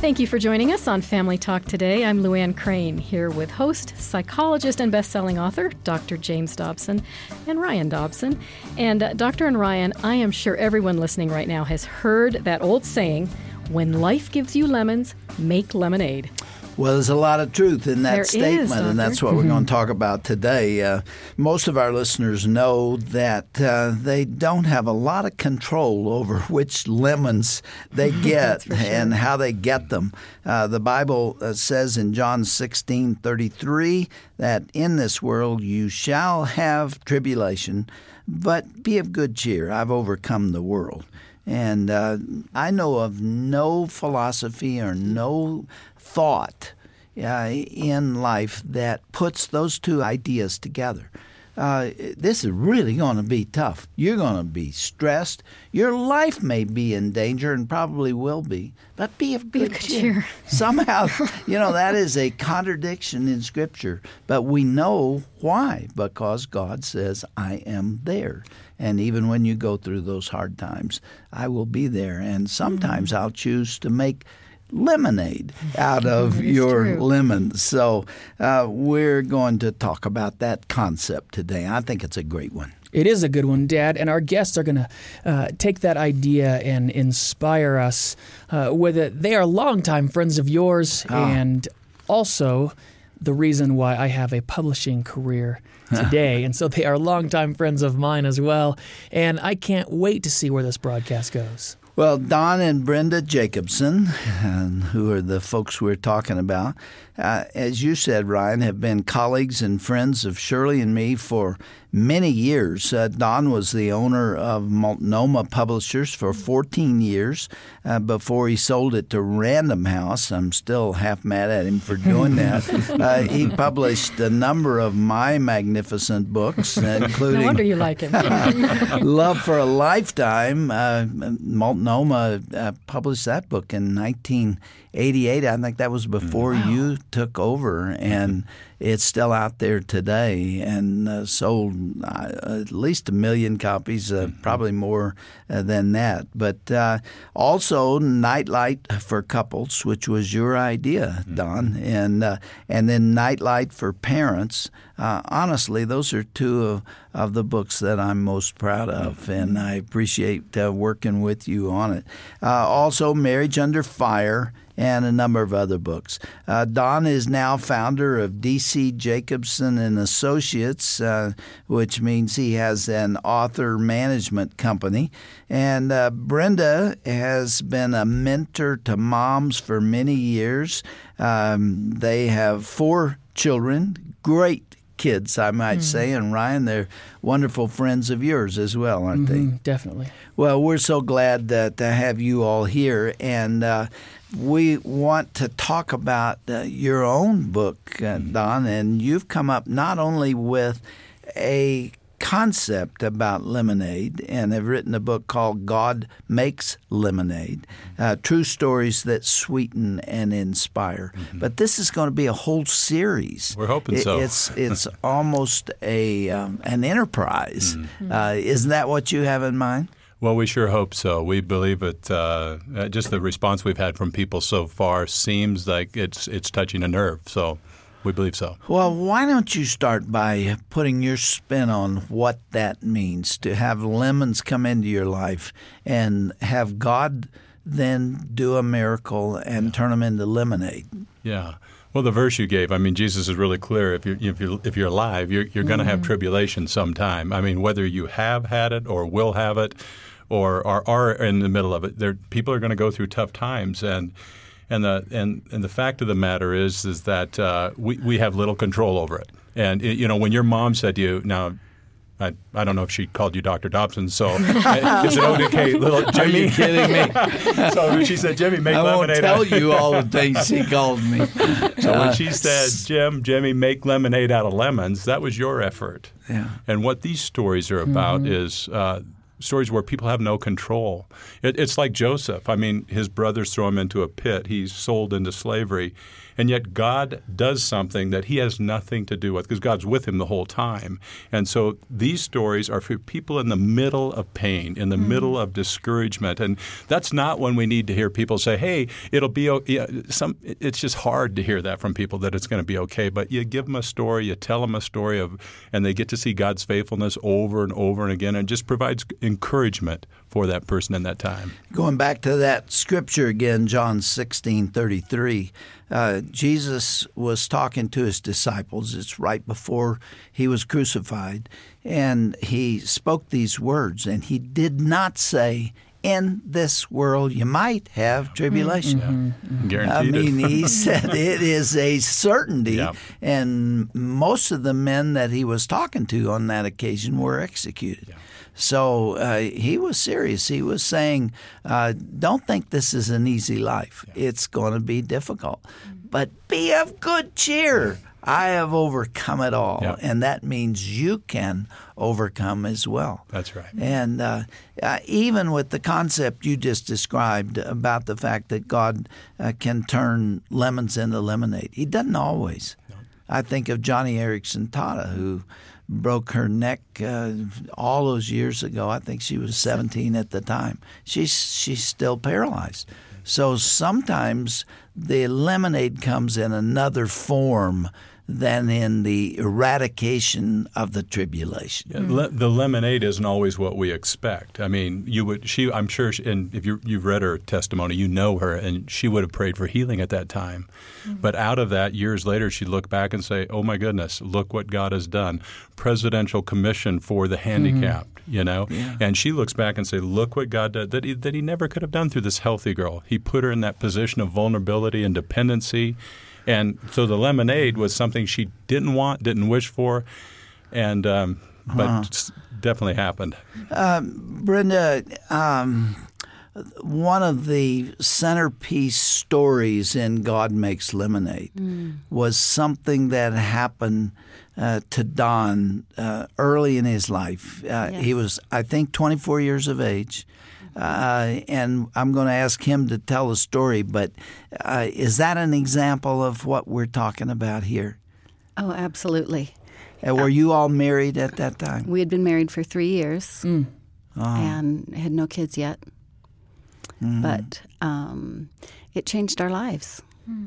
Thank you for joining us on Family Talk today. I'm Luann Crane, here with host, psychologist, and best-selling author, Dr. James Dobson and Ryan Dobson. And Dr. and Ryan, I am sure everyone listening right now has heard that old saying, when life gives you lemons, make lemonade. Well, there's a lot of truth in that statement, and that's what we're going to talk about today. Most of our listeners know that they don't have a lot of control over which lemons they get and how they get them. The Bible says in John 16:33 that in this world you shall have tribulation, but be of good cheer. I've overcome the world. And I know of no philosophy or no thought in life that puts those two ideas together. This is really going to be tough. You're going to be stressed. Your life may be in danger and probably will be, but be of good cheer. Somehow, that is a contradiction in Scripture, but we know why, because God says, I am there. And even when you go through those hard times, I will be there. And sometimes I'll choose to make lemonade out of your lemons. So we're going to talk about that concept today. I think it's a great one. It is a good one, Dad, and our guests are going to take that idea and inspire us with it. They are longtime friends of yours and also the reason why I have a publishing career today. And so they are longtime friends of mine as well, and I can't wait to see where this broadcast goes. Well, Don and Brenda Jacobson, who are the folks we're talking about, as you said, Ryan, have been colleagues and friends of Shirley and me for many years. Don was the owner of Multnomah Publishers for 14 years before he sold it to Random House. I'm still half mad at him for doing that. He published a number of my magnificent books, including No wonder you like him. Love for a Lifetime. Multnomah published that book in 1988. I think that was before you took over, and it's still out there today and sold at least 1 million copies, probably more than that. But also Nightlight for Couples, which was your idea, Don, and then Nightlight for Parents. Honestly, those are two of the books that I'm most proud of, and I appreciate working with you on it. Also, Marriage Under Fire, and a number of other books. Don is now founder of D.C. Jacobson and Associates, which means he has an author management company. And Brenda has been a mentor to moms for many years. They have 4 children, great kids, I might say. And Ryan, they're wonderful friends of yours as well, aren't they? Definitely. Well, we're so glad to have you all here. And we want to talk about your own book, Don, and you've come up not only with a concept about lemonade and have written a book called God Makes Lemonade, True Stories That Sweeten and Inspire. But this is going to be a whole series. We're hoping so. It's almost an enterprise. Isn't that what you have in mind? Well, we sure hope so. We believe it. Just the response we've had from people so far seems like it's touching a nerve. So we believe so. Well, why don't you start by putting your spin on what that means to have lemons come into your life and have God then do a miracle and turn them into lemonade? Yeah. Well, the verse you gave, I mean, Jesus is really clear. If you're alive, you're going to have tribulation sometime. I mean, whether you have had it or will have it, or are in the middle of it, people are going to go through tough times. And the fact of the matter is that we have little control over it. And when your mom said to you, now, I don't know if she called you Dr. Dobson, so is it okay, little Jimmy? Are you kidding me? So she said, Jimmy, make lemonade. I won't tell you all the things she called me. So when she said, Jimmy, make lemonade out of lemons, that was your effort. Yeah. And what these stories are about is stories where people have no control. It's like Joseph. I mean, his brothers throw him into a pit. He's sold into slavery. And yet God does something that he has nothing to do with because God's with him the whole time. And so these stories are for people in the middle of pain, in the middle of discouragement. And that's not when we need to hear people say, hey, it'll be okay. It's just hard to hear that from people that it's going to be okay. But you give them a story, you tell them a story and they get to see God's faithfulness over and over and again, and it just provides encouragement for that person in that time. Going back to that scripture again, John 16:33, Jesus was talking to his disciples. It's right before he was crucified. And he spoke these words, and he did not say, in this world you might have tribulation. Guaranteed. I mean, he said it is a certainty. Yep. And most of the men that he was talking to on that occasion were executed. Yep. So he was serious. He was saying, don't think this is an easy life. Yeah. It's going to be difficult. But be of good cheer. I have overcome it all. Yeah. And that means you can overcome as well. That's right. And even with the concept you just described about the fact that God can turn lemons into lemonade, he doesn't always. No. I think of Johnny Erickson Tata, who broke her neck all those years ago. I think she was 17 at the time. She's still paralyzed. So sometimes the lemonade comes in another form than in the eradication of the tribulation. Yeah, the lemonade isn't always what we expect. I mean, I'm sure, and if you've read her testimony, you know her, and she would have prayed for healing at that time. Mm-hmm. But out of that, years later, she'd look back and say, oh my goodness, look what God has done. Presidential Commission for the Handicapped, you know? Yeah. And she looks back and say, look what God did, that he never could have done through this healthy girl. He put her in that position of vulnerability and dependency. And so the lemonade was something she didn't want, didn't wish for, and but definitely happened. Brenda, one of the centerpiece stories in God Makes Lemonade was something that happened to Don early in his life. Yes. He was, I think, 24 years of age. And I'm going to ask him to tell the story, but is that an example of what we're talking about here? Oh, absolutely. Were you all married at that time? We had been married for 3 years and had no kids yet. But it changed our lives.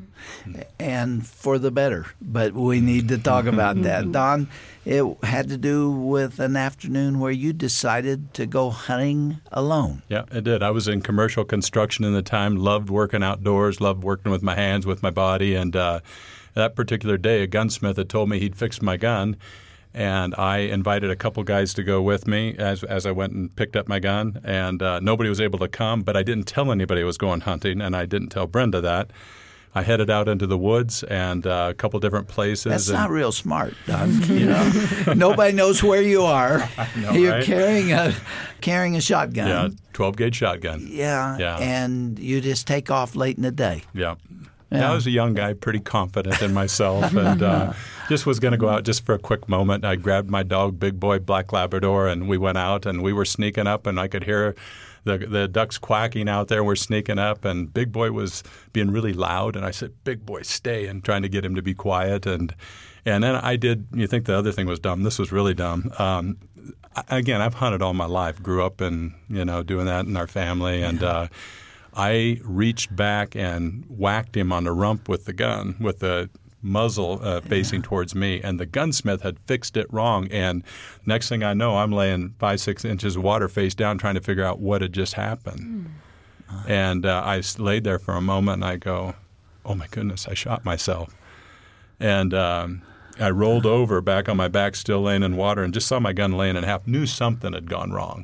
And for the better. But we need to talk about that. Don, it had to do with an afternoon where you decided to go hunting alone. Yeah, it did. I was in commercial construction in the time, loved working outdoors, loved working with my hands, with my body. And that particular day, a gunsmith had told me he'd fixed my gun. And I invited a couple guys to go with me as I went and picked up my gun. And nobody was able to come, but I didn't tell anybody I was going hunting, and I didn't tell Brenda that. I headed out into the woods and a couple different places. That's not real smart, Don. You know, nobody knows where you are. I know, You're right? carrying a shotgun. Yeah, 12-gauge shotgun. Yeah, and you just take off late in the day. Yeah. I was a young guy, pretty confident in myself, and just was going to go out just for a quick moment. I grabbed my dog, Big Boy, Black Labrador, and we went out, and we were sneaking up, and I could hear the ducks quacking out there. We're sneaking up, and Big Boy was being really loud, and I said, Big Boy, stay, and trying to get him to be quiet. And then I did – you think the other thing was dumb. This was really dumb. Again, I've hunted all my life, grew up in, doing that in our family, and I reached back and whacked him on the rump with the gun, with the muzzle facing towards me, and the gunsmith had fixed it wrong. And next thing I know, I'm laying 5-6 inches of water face down trying to figure out what had just happened. And I laid there for a moment, and I go, oh, my goodness, I shot myself. And I rolled over back on my back, still laying in water, and just saw my gun laying in half. Knew something had gone wrong,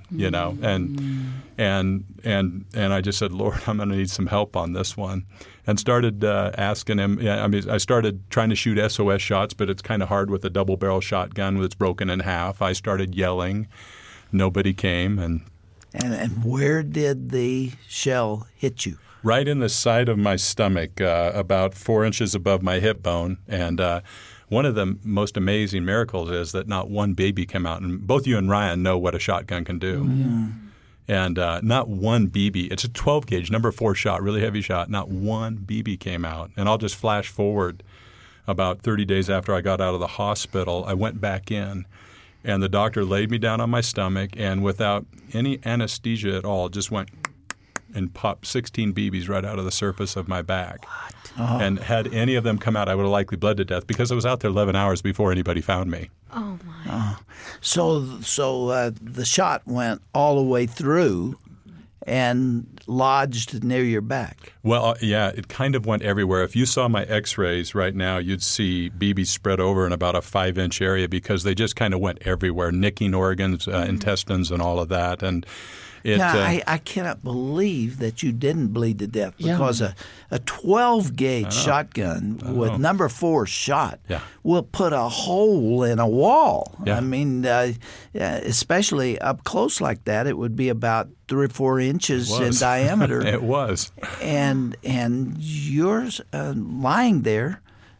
and I just said, Lord, I'm going to need some help on this one, and started asking him. I started trying to shoot SOS shots, but it's kind of hard with a double-barrel shotgun that's broken in half. I started yelling. Nobody came, and where did the shell hit you? Right in the side of my stomach, about 4 inches above my hip bone, and one of the most amazing miracles is that not one baby came out. And both you and Ryan know what a shotgun can do. Yeah. And not one BB. It's a 12-gauge, number 4 shot, really heavy shot. Not one BB came out. And I'll just flash forward about 30 days after I got out of the hospital. I went back in, and the doctor laid me down on my stomach, and without any anesthesia at all, just went and popped 16 BBs right out of the surface of my back. Oh. And had any of them come out, I would have likely bled to death because I was out there 11 hours before anybody found me. Oh, my. So the shot went all the way through and lodged near your back. Well, yeah, it kind of went everywhere. If you saw my x-rays right now, you'd see BBs spread over in about a 5-inch area because they just kind of went everywhere, nicking organs, intestines, and all of that. And I cannot believe that you didn't bleed to death because a 12-gauge shotgun with number 4 shot will put a hole in a wall. Yeah. I mean, especially up close like that, it would be about 3 or 4 inches in diameter. It was. And you're lying there.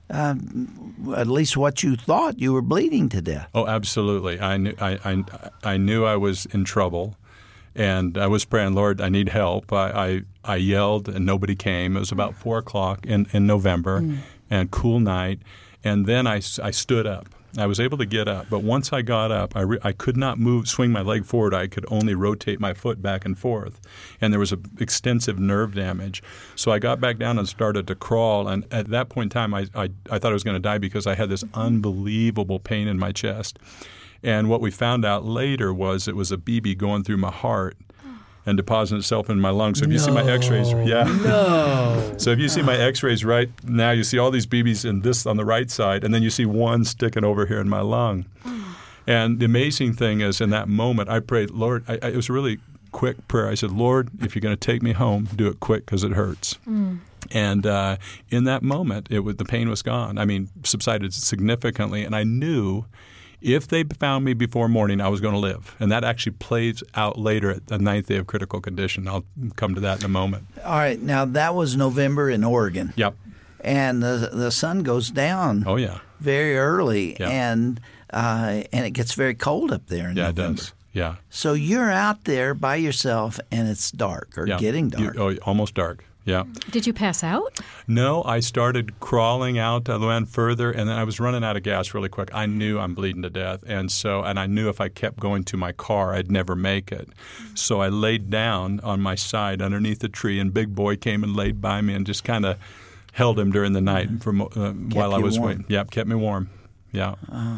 At least what you thought, you were bleeding to death. Oh, absolutely. I knew I was in trouble. And I was praying, Lord, I need help. I yelled, and nobody came. It was about 4 o'clock in November, and cool night. And then I stood up. I was able to get up. But once I got up, I could not swing my leg forward. I could only rotate my foot back and forth. And there was extensive nerve damage. So I got back down and started to crawl. And at that point in time, I thought I was going to die because I had this unbelievable pain in my chest. And what we found out later was it was a BB going through my heart and depositing itself in my lungs. So if you see my x-rays, So if you see my x-rays right now, you see all these BBs in this on the right side, and then you see one sticking over here in my lung. And the amazing thing is in that moment, I prayed, Lord, it was a really quick prayer. I said, Lord, if you're going to take me home, do it quick because it hurts. And in that moment, the pain was gone. I mean, subsided significantly, and I knew if they found me before morning, I was going to live. And that actually plays out later at the 9th day of critical condition. I'll come to that in a moment. All right. Now, that was November in Oregon. Yep. And the sun goes down very early, and it gets very cold up there in November. It does. Yeah. So you're out there by yourself, and it's dark or getting dark. Almost dark. Yeah. Did you pass out? No, I started crawling out Luann further, and then I was running out of gas really quick. I knew I'm bleeding to death, and I knew if I kept going to my car, I'd never make it. So I laid down on my side underneath a tree, and Big Boy came and laid by me and just kind of held him during the night while I was waiting. Yep, kept me warm. Yeah.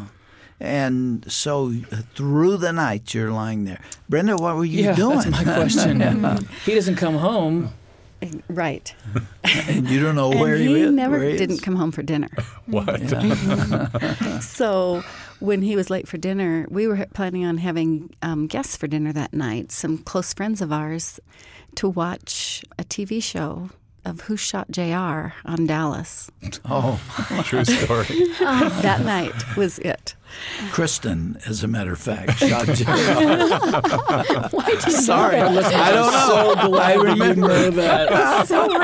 And so through the night, you're lying there. Brenda, what were you doing? That's my question. He doesn't come home. Right. And you don't know where he is? He never didn't come home for dinner. What? So when he was late for dinner, we were planning on having guests for dinner that night, some close friends of ours, to watch a TV show of Who Shot JR on Dallas. Oh, true story. That night was it. Kristen, as a matter of fact, shot JR. Why did you Sorry, know that? I don't know. So glad I remember that. So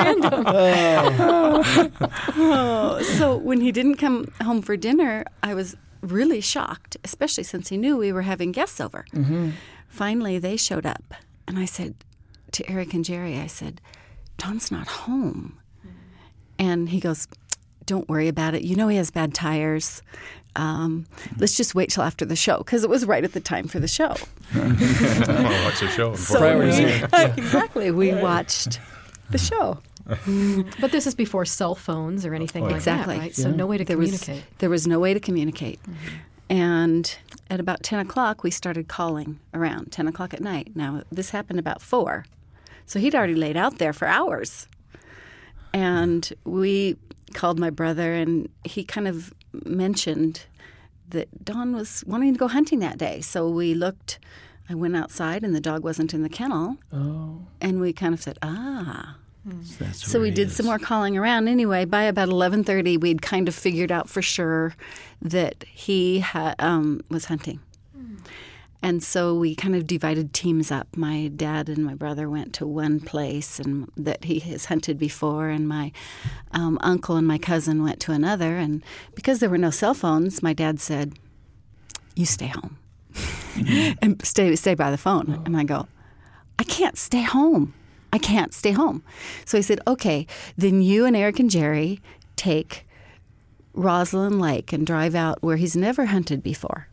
random. So when he didn't come home for dinner, I was really shocked, especially since he knew we were having guests over. Finally, they showed up, and I said to Eric and Jerry, I said, Don's not home. And he goes, don't worry about it. You know he has bad tires. Let's just wait till after the show, because it was right at the time for the show. I want to watch the show. Exactly. We watched the show. But this is before cell phones or anything like that, right? So no way to communicate. There was no way to communicate. And at about 10 o'clock, we started calling around, 10 o'clock at night. Now, this happened about 4. So he'd already laid out there for hours. And we called my brother, and he kind of mentioned that Don was wanting to go hunting that day. So we looked. I went outside, and the dog wasn't in the kennel. Oh. And we kind of said, So we did some more calling around. Anyway, by about 11:30, we'd kind of figured out for sure that he was hunting. And so we kind of divided teams up. My dad and my brother went to one place and that he has hunted before, and my uncle and my cousin went to another. And because there were no cell phones, my dad said, "You stay home and stay by the phone." And I go, "I can't stay home. I can't stay home." So he said, "Okay, then you and Eric and Jerry take Roslyn Lake and drive out where he's never hunted before."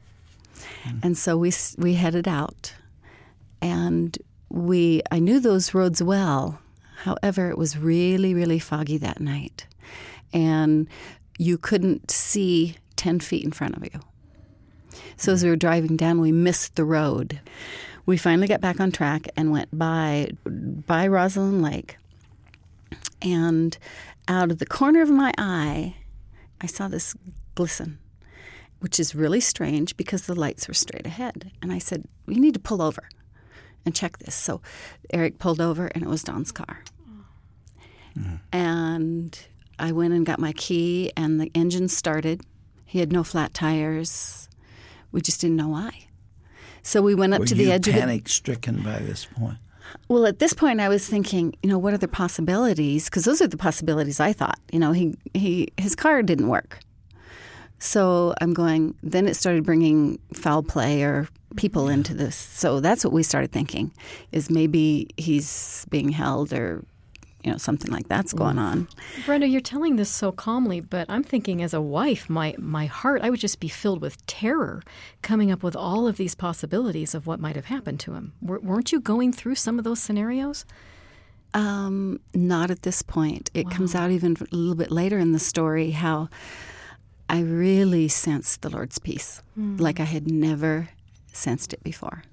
And so we headed out, and I knew those roads well. However, it was really, really foggy that night, and you couldn't see 10 feet in front of you. So as we were driving down, we missed the road. We finally got back on track and went by Roslyn Lake, and out of the corner of my eye, I saw this glisten, which is really strange because the lights were straight ahead. And I said, "We need to pull over and check this." So Eric pulled over, and it was Don's car. Mm-hmm. And I went and got my key, and the engine started. He had no flat tires. We just didn't know why. So we went up to the edge of it. Were you panic-stricken by this point? Well, at this point, I was thinking, what are the possibilities? Because those are the possibilities I thought. His car didn't work. So I'm going, then it started bringing foul play or people into this. So that's what we started thinking, is maybe he's being held or, something like that's going on. Brenda, you're telling this so calmly, but I'm thinking as a wife, my heart, I would just be filled with terror coming up with all of these possibilities of what might have happened to him. Weren't you going through some of those scenarios? Not at this point. It comes out even a little bit later in the story how I really sensed the Lord's peace, like I had never sensed it before.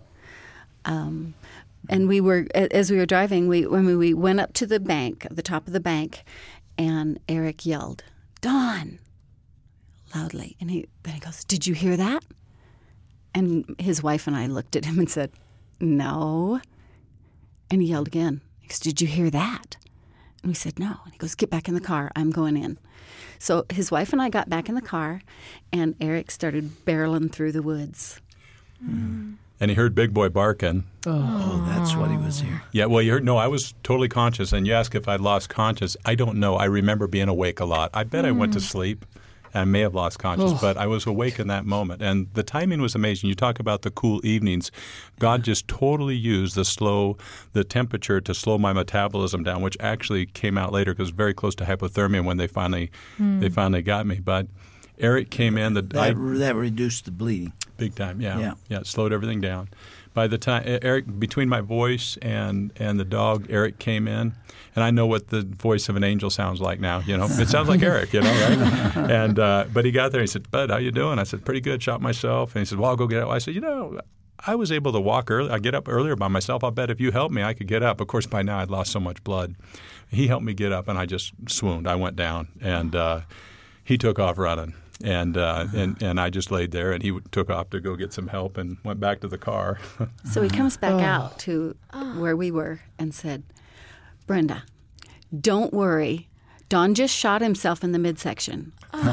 And we were, as we were driving, when we went up to the bank, the top of the bank, and Eric yelled, "Dawn!" loudly. And then he goes, "Did you hear that?" And his wife and I looked at him and said, "No." And he yelled again. He goes, "Did you hear that?" And we said, "No." And he goes, "Get back in the car. I'm going in." So his wife and I got back in the car, and Eric started barreling through the woods. Mm. And he heard Big Boy barking. Oh, that's what he was hearing. Yeah, well, you heard, no, I was totally conscious. And you asked if I'd lost conscious. I don't know. I remember being awake a lot. I bet I went to sleep. I may have lost consciousness, but I was awake in that moment. And the timing was amazing. You talk about the cool evenings. God just totally used the temperature to slow my metabolism down, which actually came out later because it was very close to hypothermia when they finally got me. But Eric came in. That reduced the bleeding. Big time, yeah. It slowed everything down. By the time Eric, between my voice and the dog, Eric came in, and I know what the voice of an angel sounds like now. It sounds like Eric, right? And but he got there. And he said, "Bud, how you doing?" I said, "Pretty good. Shot myself." And he said, "Well, I'll go get up." I said, I was able to walk early. I get up earlier by myself. I'll bet if you helped me, I could get up. Of course, by now I'd lost so much blood. He helped me get up, and I just swooned. I went down, and he took off running. And I just laid there, and he took off to go get some help and went back to the car. So he comes back out to where we were and said, "Brenda, don't worry. Don just shot himself in the midsection." I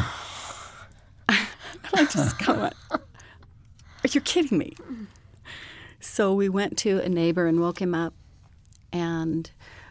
just go, "Are you kidding me?" So we went to a neighbor and woke him up, and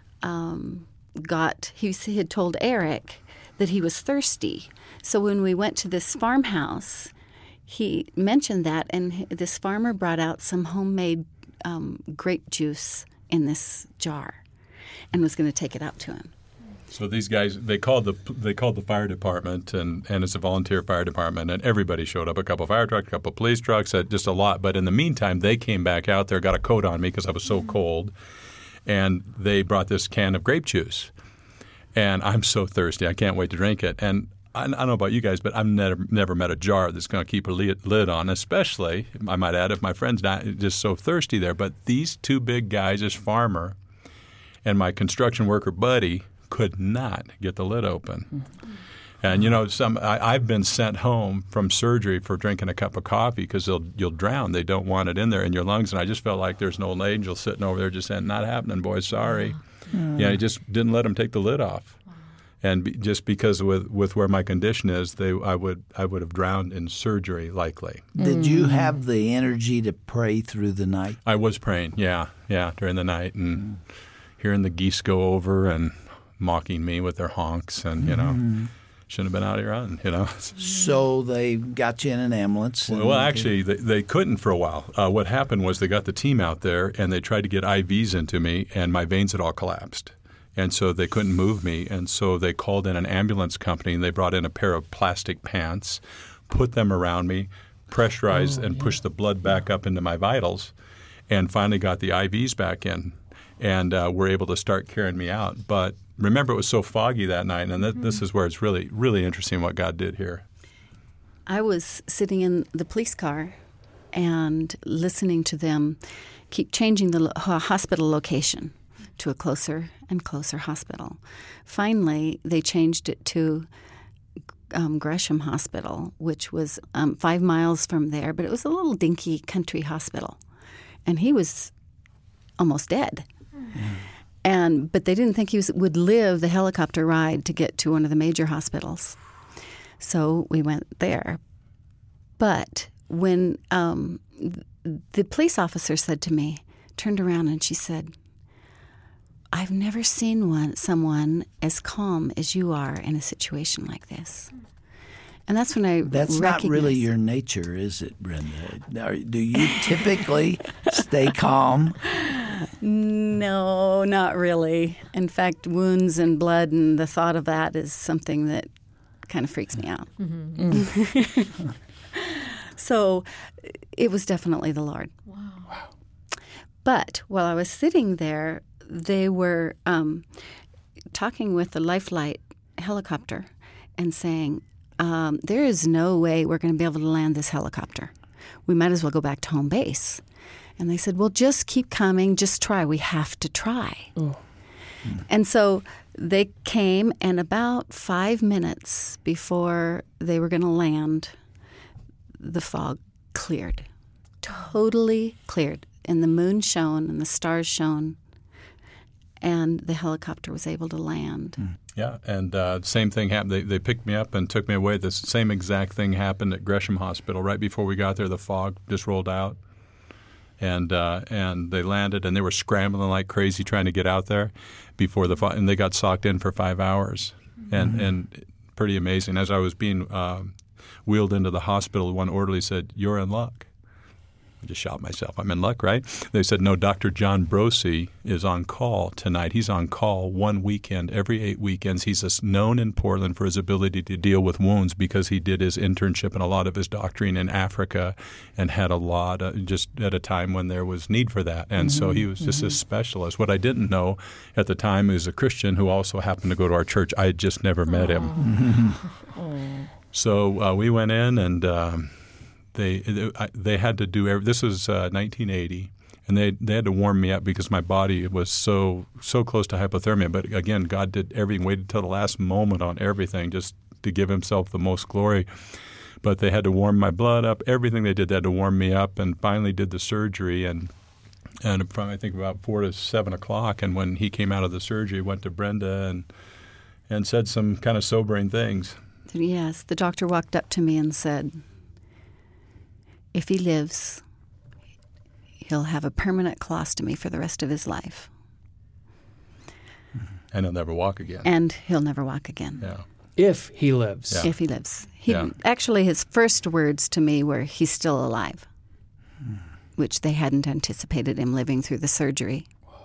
he had told Eric that he was thirsty. So when we went to this farmhouse, he mentioned that, and this farmer brought out some homemade grape juice in this jar and was going to take it out to him. So these guys, they called the fire department, and it's a volunteer fire department, and everybody showed up, a couple of fire trucks, a couple of police trucks, just a lot. But in the meantime, they came back out there, got a coat on me because I was so cold, and they brought this can of grape juice. And I'm so thirsty. I can't wait to drink it. And I don't know about you guys, but I've never met a jar that's going to keep a lid on, especially, I might add, if my friend's not just so thirsty there. But these two big guys, this farmer and my construction worker buddy, could not get the lid open. And, I've been sent home from surgery for drinking a cup of coffee because you'll drown. They don't want it in there in your lungs. And I just felt like there's an old angel sitting over there just saying, "Not happening, boys, sorry." He just didn't let him take the lid off. And just because with where my condition is, I would have drowned in surgery likely. Did you have the energy to pray through the night? I was praying, yeah, during the night, and hearing the geese go over and mocking me with their honks, and shouldn't have been out here on, So they got you in an ambulance? Well, actually, they couldn't for a while. What happened was they got the team out there, and they tried to get IVs into me, and my veins had all collapsed. And so they couldn't move me, and so they called in an ambulance company, and they brought in a pair of plastic pants, put them around me, pressurized, and pushed the blood back up into my vitals, and finally got the IVs back in, and were able to start carrying me out. But remember, it was so foggy that night, and this is where it's really, really interesting what God did here. I was sitting in the police car and listening to them keep changing the hospital location to a closer and closer hospital. Finally, they changed it to Gresham Hospital, which was 5 miles from there, but it was a little dinky country hospital. And he was almost dead. But they didn't think he would live the helicopter ride to get to one of the major hospitals. So we went there. But when the police officer said to me, turned around and she said, "I've never seen someone as calm as you are in a situation like this." And that's when I That's not really your nature, is it, Brenda? Do you typically stay calm? No, not really. In fact, wounds and blood and the thought of that is something that kind of freaks me out. Mm-hmm. So it was definitely the Lord. Wow. But while I was sitting there, they were talking with the Life Flight helicopter and saying, there is no way we're going to be able to land this helicopter. We might as well go back to home base. And they said, well, just keep coming. Just try. We have to try. Oh. And so they came, and about 5 minutes before they were going to land, the fog cleared. Totally cleared. And the moon shone and the stars shone. And the helicopter was able to land. Yeah, and same thing happened. They picked me up and took me away. The same exact thing happened at Gresham Hospital. Right before we got there, the fog just rolled out. And they landed, and they were scrambling like crazy trying to get out there before the fog. And they got socked in for 5 hours. And pretty amazing. As I was being wheeled into the hospital, one orderly said, "You're in luck." I just shot myself. I'm in luck, right? They said, no, Dr. John Brosey is on call tonight. He's on call one weekend, every 8 weekends. He's known in Portland for his ability to deal with wounds because he did his internship and a lot of his doctoring in Africa and had a lot just at a time when there was need for that. And so he was just a specialist. What I didn't know at the time is a Christian who also happened to go to our church. I had just never met him. So we went in and They had to do this was 1980, and they had to warm me up because my body was so close to hypothermia. But again, God did everything, waited till the last moment on everything just to give himself the most glory. But they had to warm my blood up. Everything they did, they had to warm me up, and finally did the surgery. And from I think about 4 to 7 o'clock, and when he came out of the surgery, went to Brenda and said some kind of sobering things. Yes, the doctor walked up to me and said, "If he lives, he'll have a permanent colostomy for the rest of his life. And he'll never walk again." And he'll never walk again. Yeah. If he lives. Yeah. If he lives. Actually, his first words to me were, "He's still alive," which they hadn't anticipated him living through the surgery.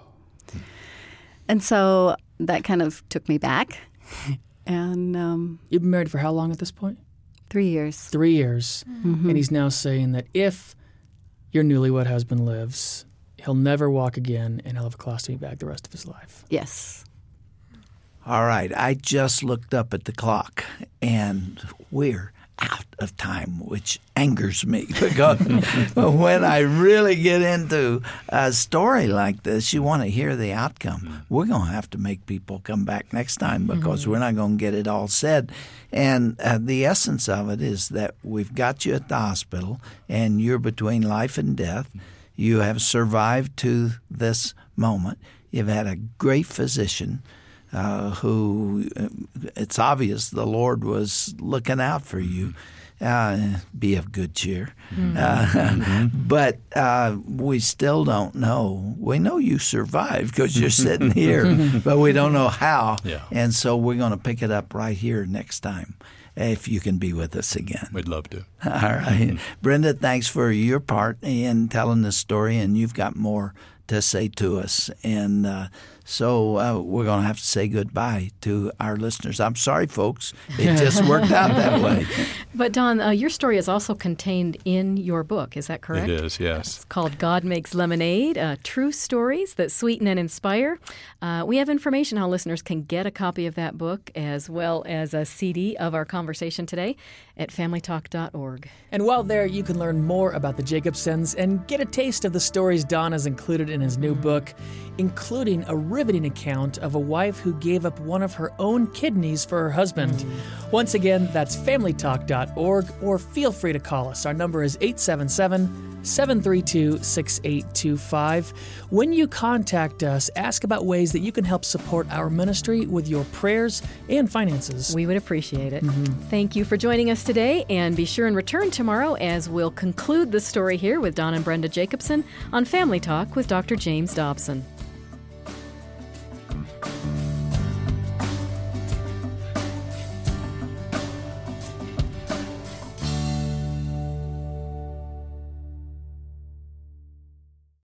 And so that kind of took me back. And you've been married for how long at this point? 3 years. 3 years. Mm-hmm. And he's now saying that if your newlywed husband lives, he'll never walk again and he'll have a colostomy bag the rest of his life. Yes. All right. I just looked up at the clock, and we're out of time, which angers me because when I really get into a story like this, you want to hear the outcome. We're going to have to make people come back next time because we're not going to get it all said. And the essence of it is that we've got you at the hospital, and you're between life and death. You have survived to this moment. You've had a great physician who it's obvious the Lord was looking out for you. Be of good cheer. But we still don't know. We know you survived because you're sitting here, but we don't know how. Yeah. And so we're going to pick it up right here next time, if you can be with us again. We'd love to. All right. Brenda, thanks for your part in telling this story, and you've got more to say to us. And so we're going to have to say goodbye to our listeners. I'm sorry, folks. It just worked out that way. But, Don, your story is also contained in your book. Is that correct? It is, yes. It's called God Makes Lemonade, True Stories That Sweeten and Inspire. We have information how listeners can get a copy of that book as well as a CD of our conversation today at familytalk.org. And while there, you can learn more about the Jacobsons and get a taste of the stories Don has included in his new book, including a riveting account of a wife who gave up one of her own kidneys for her husband. Once again, that's familytalk.org, or feel free to call us. Our number is 877-732-6825. When you contact us, ask about ways that you can help support our ministry with your prayers and finances. We would appreciate it. Thank you for joining us today, and be sure and return tomorrow as we'll conclude the story here with Don and Brenda Jacobson on Family Talk with Dr. James Dobson.